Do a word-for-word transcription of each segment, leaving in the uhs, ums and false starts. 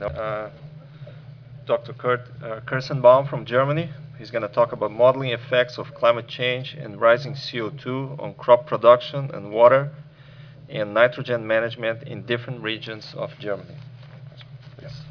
Uh, Doctor Kurt uh, Kirstenbaum from Germany. He's going to talk about modeling effects of climate change and rising C O two on crop production and water and nitrogen management in different regions of Germany. Please.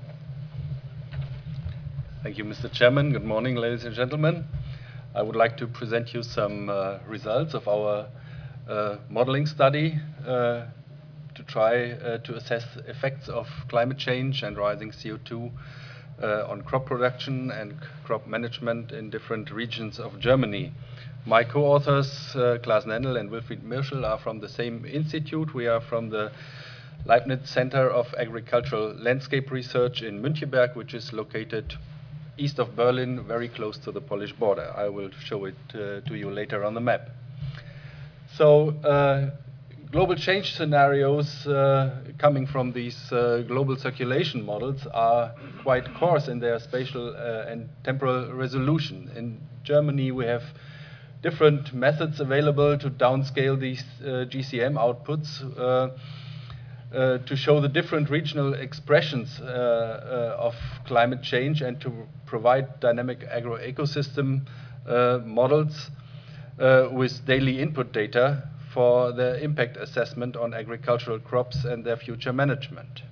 Thank you, Mister Chairman. Good morning, ladies and gentlemen. I would like to present you some uh, results of our uh, modeling study uh, to try uh, to assess effects of climate change and rising C O two uh, on crop production and crop management in different regions of Germany. My co-authors, uh, Klaas Nendel and Wilfried Mirschel, are from the same institute. We are from the Leibniz Center of Agricultural Landscape Research in Müncheberg, which is located east of Berlin, very close to the Polish border. I will show it uh, to you later on the map. So, uh, global change scenarios uh, coming from these uh, global circulation models are quite coarse in their spatial uh, and temporal resolution. In Germany, we have different methods available to downscale these uh, G C M outputs uh, uh, to show the different regional expressions uh, uh, of climate change and to provide dynamic agroecosystem uh, models uh, with daily input data for the impact assessment on agricultural crops and their future management.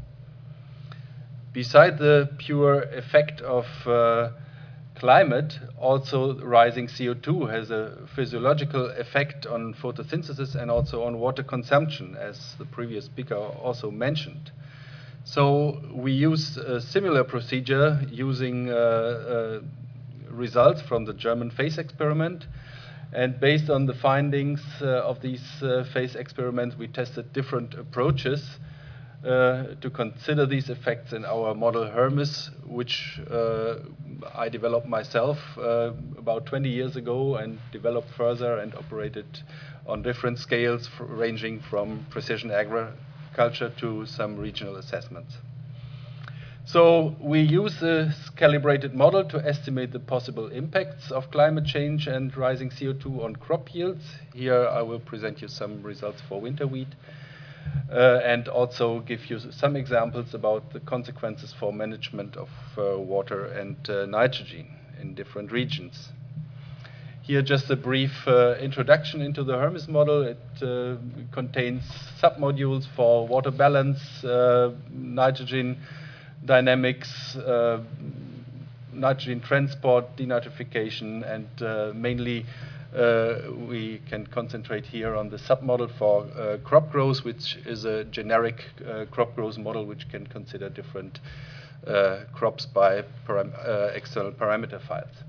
Beside the pure effect of uh, climate, also rising C O two has a physiological effect on photosynthesis and also on water consumption, as the previous speaker also mentioned. So we use a similar procedure using uh, uh, results from the German phase experiment. And based on the findings uh, of these uh, phase experiments, we tested different approaches uh, to consider these effects in our model Hermes, which uh, I developed myself uh, about twenty years ago and developed further and operated on different scales ranging from precision agriculture to some regional assessments. So we use this calibrated model to estimate the possible impacts of climate change and rising C O two on crop yields. Here I will present you some results for winter wheat uh, and also give you some examples about the consequences for management of uh, water and uh, nitrogen in different regions. Here just a brief uh, introduction into the Hermes model. It uh, contains submodules for water balance, uh, nitrogen dynamics, uh, nitrogen transport, denitrification, and uh, mainly uh, we can concentrate here on the submodel for uh, crop growth, which is a generic uh, crop growth model which can consider different uh, crops by param uh, external parameter files.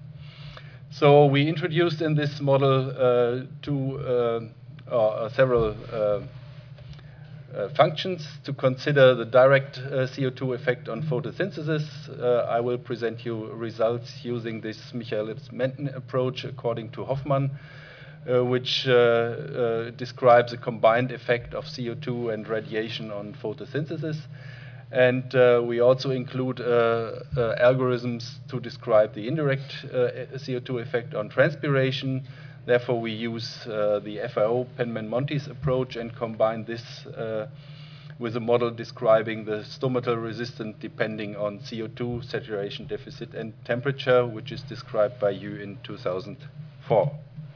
So we introduced in this model uh, two, uh, uh, several uh, Uh, functions to consider the direct uh, C O two effect on photosynthesis. Uh, I will present you results using this Michaelis-Menten approach according to Hoffmann, uh, which uh, uh, describes a combined effect of C O two and radiation on photosynthesis. And uh, we also include uh, uh, algorithms to describe the indirect uh, C O two effect on transpiration. Therefore, we use uh, the F A O Penman-Montes approach and combine this uh, with a model describing the stomatal resistance depending on C O two, saturation deficit, and temperature, which is described by you in two thousand four.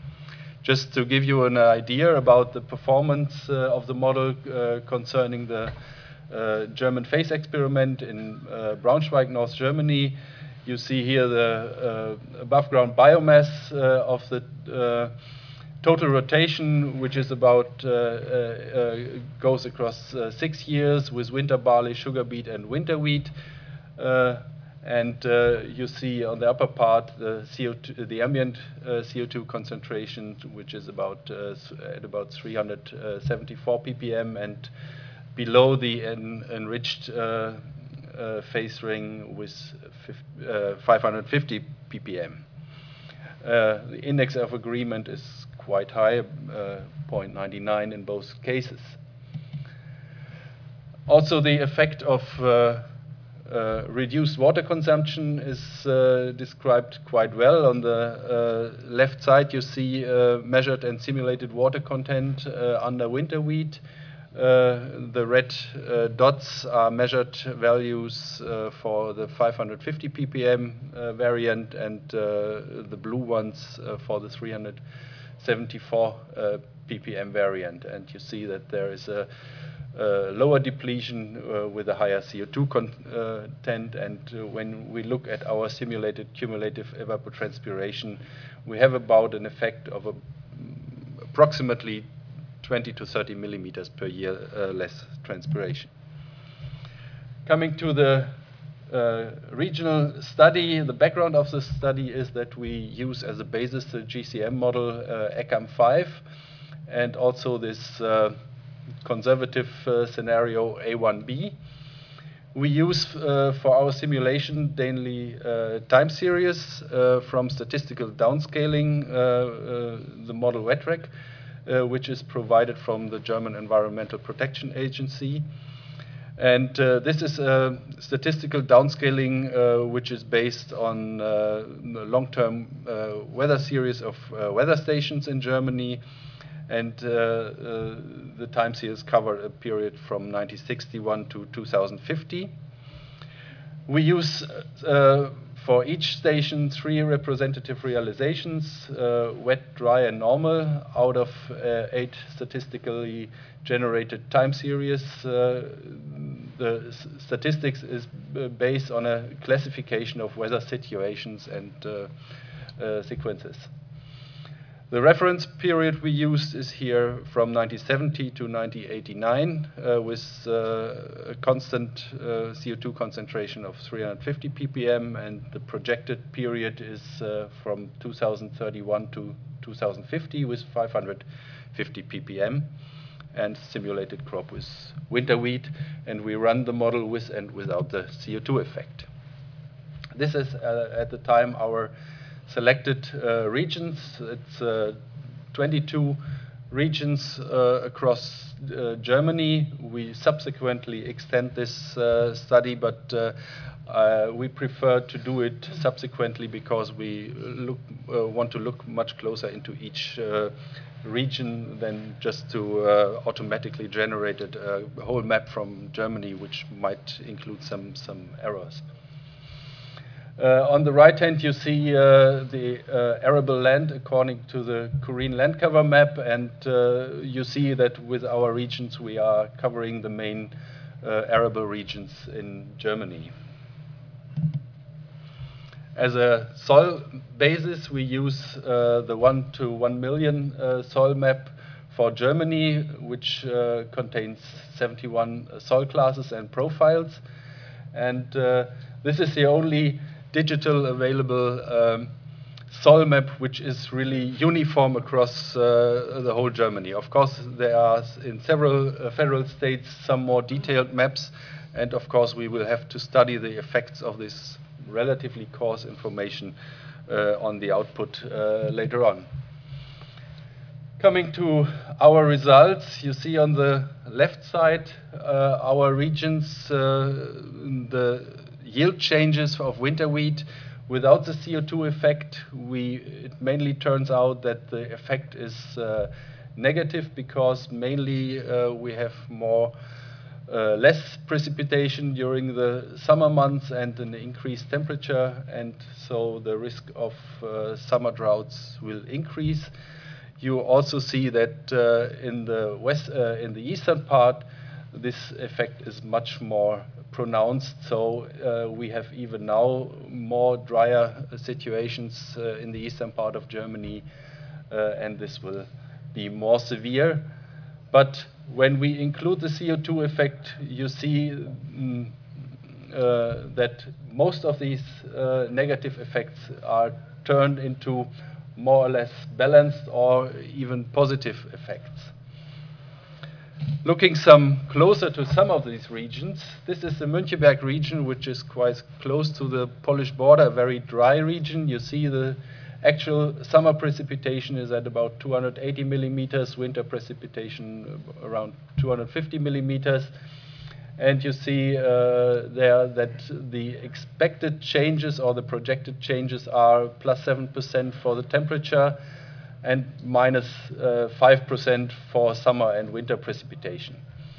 Just to give you an idea about the performance uh, of the model uh, concerning the uh, German phase experiment in uh, Braunschweig, North Germany, you see here the uh, above ground biomass uh, of the uh, total rotation, which is about, uh, uh, goes across uh, six years with winter barley, sugar beet, and winter wheat. Uh, and uh, you see on the upper part the C O two, the ambient uh, C O two concentration, which is about uh, at about three hundred seventy-four ppm, and below the en enriched uh, Uh, phase ring with uh, five hundred fifty ppm. Uh, the index of agreement is quite high, uh, zero point nine nine in both cases. Also, the effect of uh, uh, reduced water consumption is uh, described quite well. On the uh, left side, you see uh, measured and simulated water content uh, under winter wheat. Uh, the red uh, dots are measured values uh, for the five hundred fifty p p m uh, variant, and uh, the blue ones uh, for the three hundred seventy-four uh, p p m variant. And you see that there is a, a lower depletion uh, with a higher C O two content. And uh, when we look at our simulated cumulative evapotranspiration, we have about an effect of a, approximately twenty to thirty millimeters per year uh, less transpiration. Coming to the uh, regional study, the background of the study is that we use as a basis the G C M model uh, E C A M five, and also this uh, conservative uh, scenario A one B. We use uh, for our simulation daily uh, time series uh, from statistical downscaling, uh, uh, the model W E T R E C, Uh, which is provided from the German Environmental Protection Agency. And uh, this is a statistical downscaling uh, which is based on uh, a long-term uh, weather series of uh, weather stations in Germany. And uh, uh, the time series cover a period from nineteen sixty-one to two thousand fifty. We use uh, for each station three representative realizations, uh, wet, dry, and normal, out of uh, eight statistically generated time series. Uh, the s statistics is based on a classification of weather situations and uh, uh, sequences. The reference period we used is here from nineteen seventy to nineteen eighty-nine uh, with uh, a constant uh, C O two concentration of three hundred fifty p p m, and the projected period is uh, from two thousand thirty-one to two thousand fifty with five hundred fifty p p m, and simulated crop with winter wheat, and we run the model with and without the C O two effect. This is uh, at the time our selected uh, regions. It's uh, twenty-two regions uh, across uh, Germany. We subsequently extend this uh, study, but uh, uh, we prefer to do it subsequently because we look, uh, want to look much closer into each uh, region than just to uh, automatically generate a whole map from Germany, which might include some, some errors. Uh, on the right hand, you see uh, the uh, arable land according to the Korean land cover map, and uh, you see that with our regions we are covering the main uh, arable regions in Germany. As a soil basis, we use uh, the one to one million uh, soil map for Germany, which uh, contains seventy-one soil classes and profiles. And uh, this is the only digital available um, soil map which is really uniform across uh, the whole Germany. Of course, there are in several uh, federal states some more detailed maps, and of course we will have to study the effects of this relatively coarse information uh, on the output uh, later on. Coming to our results, you see on the left side uh, our regions, uh, the yield changes of winter wheat without the C O two effect. We, it mainly turns out that the effect is uh, negative because mainly uh, we have more uh, less precipitation during the summer months and an increased temperature, and so the risk of uh, summer droughts will increase. You also see that uh, in the west, uh, in the eastern part, this effect is much more pronounced. So uh, we have even now more drier situations uh, in the eastern part of Germany, uh, and this will be more severe. But when we include the C O two effect, you see mm, uh, that most of these uh, negative effects are turned into more or less balanced or even positive effects. Looking some closer to some of these regions, this is the Müncheberg region, which is quite close to the Polish border, a very dry region. You see the actual summer precipitation is at about two hundred eighty millimeters, winter precipitation around two hundred fifty millimeters. And you see uh, there that the expected changes or the projected changes are plus seven percent for the temperature and minus uh, five percent for summer and winter precipitation.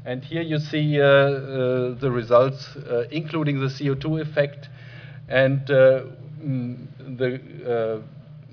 And here you see uh, uh, the results, uh, including the C O two effect and uh, mm, the uh,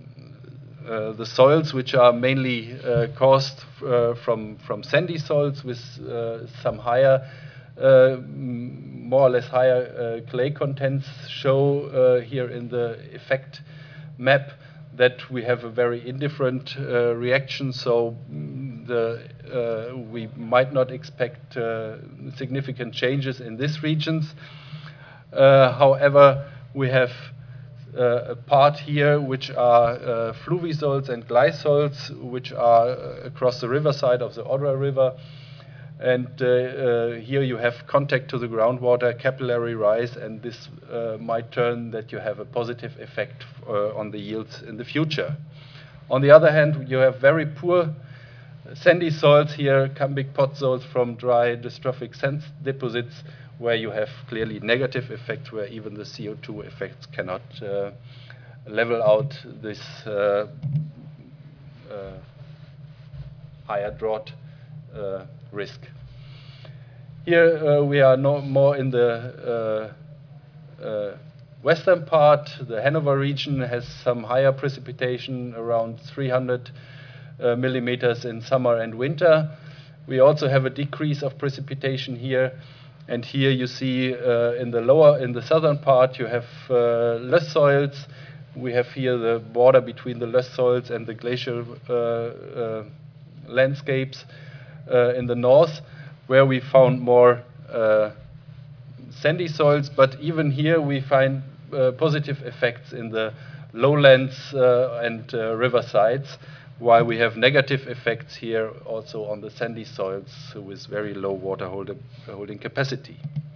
uh, the soils, which are mainly uh, caused uh, from from sandy soils with uh, some higher, uh, more or less higher uh, clay contents, show uh, here in the effect map that we have a very indifferent uh, reaction. So mm, the uh, we might not expect uh, significant changes in these regions. Uh, however, we have uh, a part here which are uh, fluvisols and glysols, which are uh, across the riverside of the Odra River. And uh, uh, here you have contact to the groundwater, capillary rise, and this uh, might turn that you have a positive effect uh, on the yields in the future. On the other hand, you have very poor sandy soils here, cambic potsoils from dry dystrophic sand deposits, where you have clearly negative effects, where even the C O two effects cannot uh, level out this uh, uh, higher drought uh, risk. Here uh, we are no more in the uh, uh, western part. The Hanover region has some higher precipitation, around three hundred uh, millimeters in summer and winter. We also have a decrease of precipitation here. And here you see uh, in the lower, in the southern part, you have uh, loess soils. We have here the border between the loess soils and the glacial uh, uh, landscapes uh, in the north, where we found more uh, sandy soils. But even here we find uh, positive effects in the lowlands uh, and uh, riversides, while we have negative effects here also on the sandy soils with very low water hold holding capacity.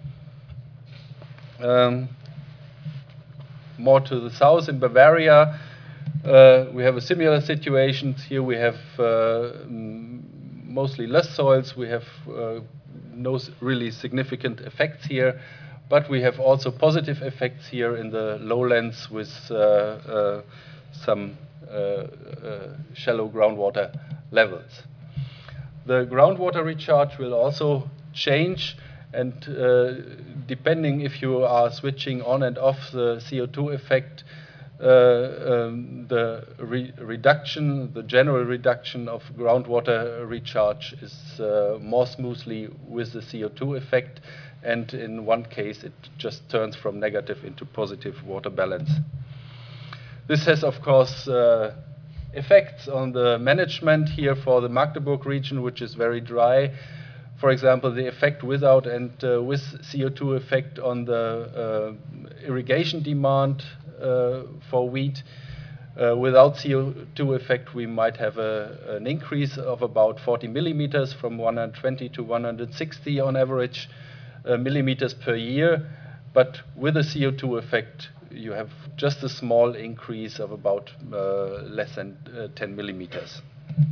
Um, more to the south in Bavaria, uh, we have a similar situation. Here we have uh, mostly less soils. We have uh, no really significant effects here, but we have also positive effects here in the lowlands with uh, uh, some Uh, uh, shallow groundwater levels. The groundwater recharge will also change, and uh, depending if you are switching on and off the C O two effect, uh, um, the re reduction, the general reduction of groundwater recharge is uh, more smoothly with the C O two effect, and in one case it just turns from negative into positive water balance. This has, of course, uh, effects on the management here for the Magdeburg region, which is very dry. For example, the effect without and uh, with C O two effect on the uh, irrigation demand uh, for wheat. Uh, without C O two effect, we might have a, an increase of about forty millimeters, from one hundred twenty to one hundred sixty on average uh, millimeters per year. But with a C O two effect, you have just a small increase of about uh, less than uh, ten millimeters.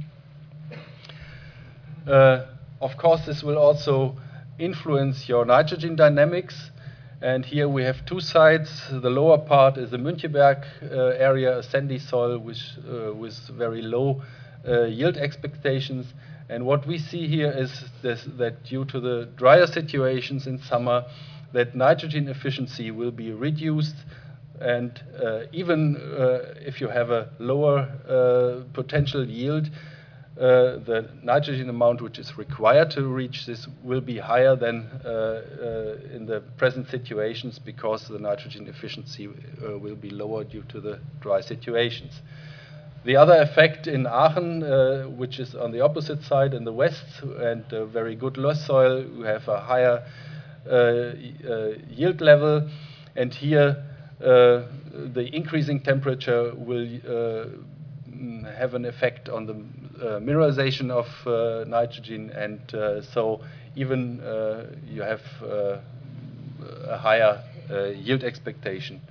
Uh, of course, this will also influence your nitrogen dynamics. And here we have two sites. The lower part is the Müncheberg uh, area, a sandy soil with, uh, with very low uh, yield expectations. And what we see here is this, that due to the drier situations in summer, that nitrogen efficiency will be reduced. And uh, even uh, if you have a lower uh, potential yield, uh, the nitrogen amount which is required to reach this will be higher than uh, uh, in the present situations, because the nitrogen efficiency uh, will be lower due to the dry situations. The other effect in Aachen, uh, which is on the opposite side in the west, and uh, very good loess soil, we have a higher uh, uh, yield level, and here Uh, the increasing temperature will uh, have an effect on the uh, mineralization of uh, nitrogen, and uh, so even uh, you have uh, a higher uh, yield expectation.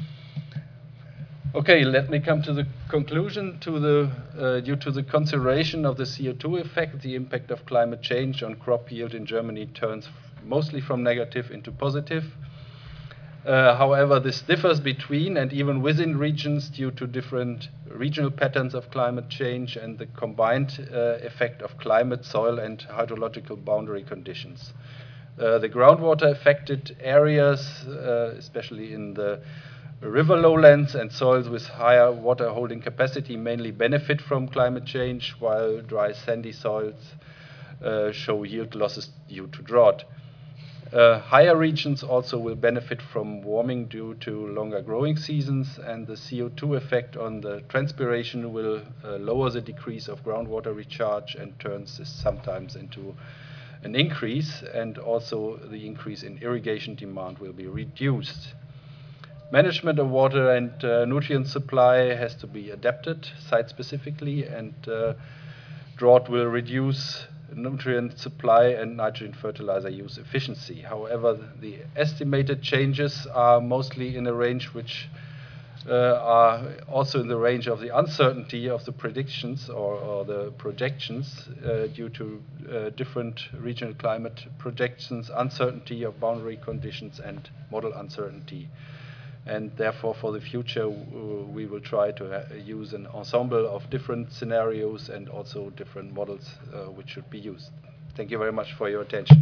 Okay, let me come to the conclusion. To the, uh, due to the consideration of the C O two effect, the impact of climate change on crop yield in Germany turns mostly from negative into positive. Uh, however, this differs between and even within regions due to different regional patterns of climate change and the combined uh, effect of climate, soil, and hydrological boundary conditions. Uh, the groundwater affected areas, uh, especially in the river lowlands and soils with higher water holding capacity, mainly benefit from climate change, while dry sandy soils uh, show yield losses due to drought. Uh, higher regions also will benefit from warming due to longer growing seasons, and the C O two effect on the transpiration will uh, lower the decrease of groundwater recharge and turns this sometimes into an increase, and also the increase in irrigation demand will be reduced. Management of water and uh, nutrient supply has to be adapted site-specifically, and uh, drought will reduce nutrient supply and nitrogen fertilizer use efficiency. However, the estimated changes are mostly in a range which uh, are also in the range of the uncertainty of the predictions or, or the projections uh, due to uh, different regional climate projections, uncertainty of boundary conditions, and model uncertainty. And therefore, for the future, we will try to use an ensemble of different scenarios and also different models uh, which should be used. Thank you very much for your attention.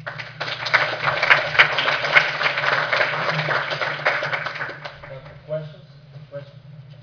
Questions? Questions?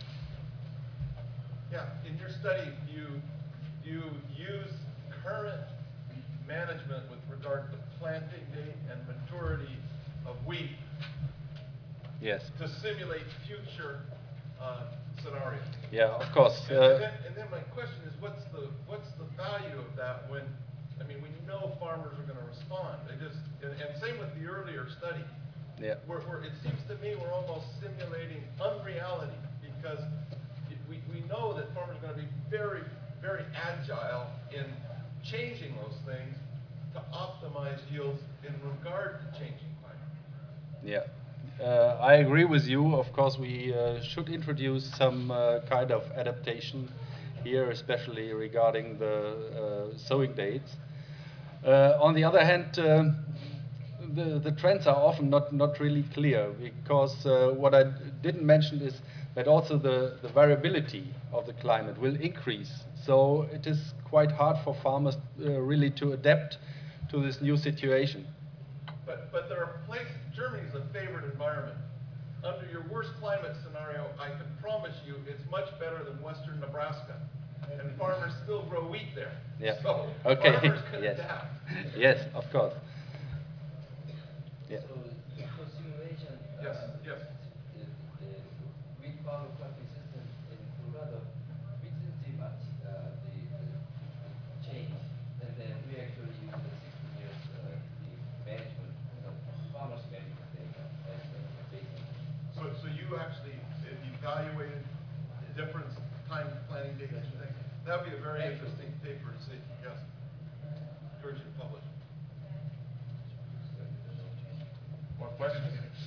Yeah, in your study, you you use current management with regard to planting date and maturity of wheat. Yes. To simulate future uh, scenarios. Yeah, of course. And, Uh, and, then, and then my question is, what's the what's the value of that when, I mean, we know farmers are going to respond. They just, and, and same with the earlier study. Yeah. Where, where it seems to me we're almost simulating unreality because we, we know that farmers are going to be very, very agile in changing those things to optimize yields in regard to changing climate. Yeah. Uh, I agree with you. Of course, we uh, should introduce some uh, kind of adaptation here, especially regarding the uh, sowing dates. Uh, on the other hand, um, the, the trends are often not, not really clear because uh, what I didn't mention is that also the, the variability of the climate will increase. So it is quite hard for farmers uh, really to adapt to this new situation. But, but there are places, Germany is a favored environment. Under your worst climate scenario, I can promise you it's much better than western Nebraska. And farmers still grow wheat there. Yeah. So Okay. farmers can Yes. adapt. Yes, of course. Yeah. So, for simulation, Yes, uh, yes. the, the wind power clapping system in Colorado, we didn't see much uh, the, the change. And then we actually used the sixteen years uh, the management, you know, farmers management data as the basis. So, so you actually evaluated different time planning dates and things. That would be a very interesting paper to see. Yes. Encourage you to publish. More questions?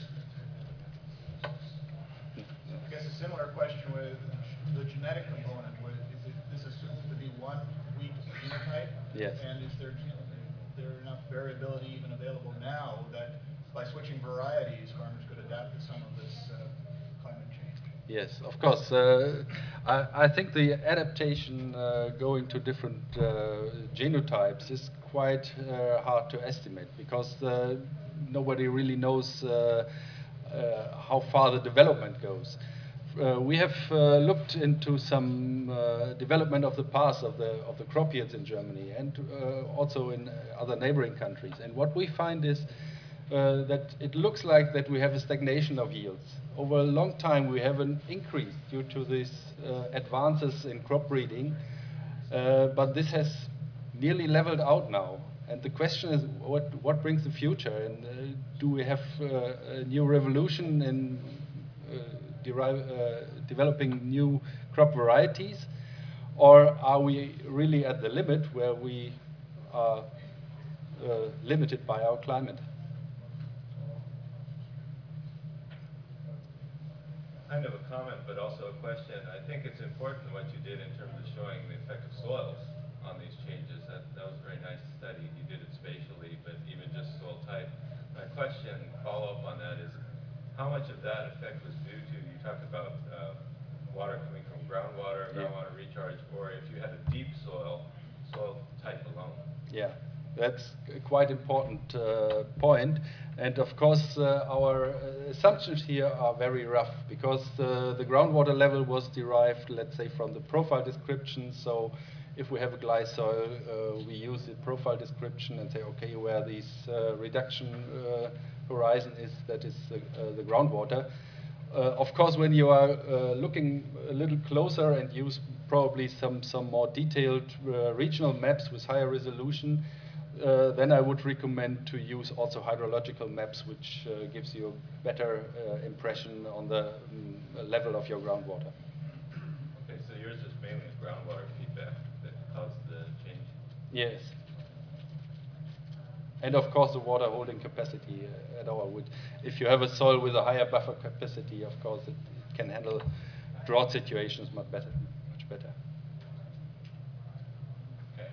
I guess a similar question with the genetic component. With, is it, this assumes to be one wheat phenotype? Yes. And is there, is there enough variability even available now that by switching varieties, farmers could adapt to some of this uh, climate change? Yes, of course. Uh, I, I think the adaptation uh, going to different uh, genotypes is quite uh, hard to estimate because uh, nobody really knows uh, uh, how far the development goes. Uh, we have uh, looked into some uh, development of the past of the of the crop yields in Germany and uh, also in other neighboring countries. And what we find is uh, that it looks like that we have a stagnation of yields. Over a long time, we have an increase due to these uh, advances in crop breeding, uh, but this has nearly leveled out now. And the question is, what what brings the future? And uh, do we have uh, a new revolution in uh, derive, uh, developing new crop varieties, or are we really at the limit where we are uh, limited by our climate? Kind of a comment, but also a question. I think it's important what you did in terms of showing the effect of soils on these changes. That, that was a very nice study. You did it spatially, but even just soil type. My question, follow up on that is, how much of that effect was due to, you talked about uh, water coming from groundwater, Yeah. groundwater recharge, or if you had a deep soil, soil type alone? Yeah, that's a quite important uh, point. And of course, uh, our uh, assumptions here are very rough because uh, the groundwater level was derived, let's say, from the profile description. So if we have a glass soil, uh, we use the profile description and say, okay, where this uh, reduction uh, horizon is, that is uh, uh, the groundwater. Uh, of course, when you are uh, looking a little closer and use probably some, some more detailed uh, regional maps with higher resolution, uh, then I would recommend to use also hydrological maps, which uh, gives you a better uh, impression on the um, level of your groundwater. Okay, so yours is mainly groundwater feedback that caused the change? Yes. And of course, the water holding capacity uh, at all. Would, if you have a soil with a higher buffer capacity, of course, it, it can handle drought situations much better. Much better. Okay.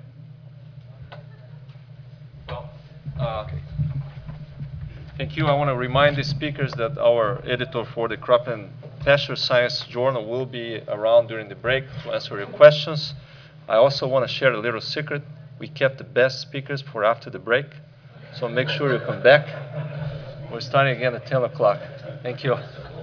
Well, uh, thank you. I want to remind the speakers that our editor for the Crop and Pasture Science Journal will be around during the break to answer your questions. I also want to share a little secret. We kept the best speakers for after the break, so make sure you come back. We're starting again at ten o'clock. Thank you.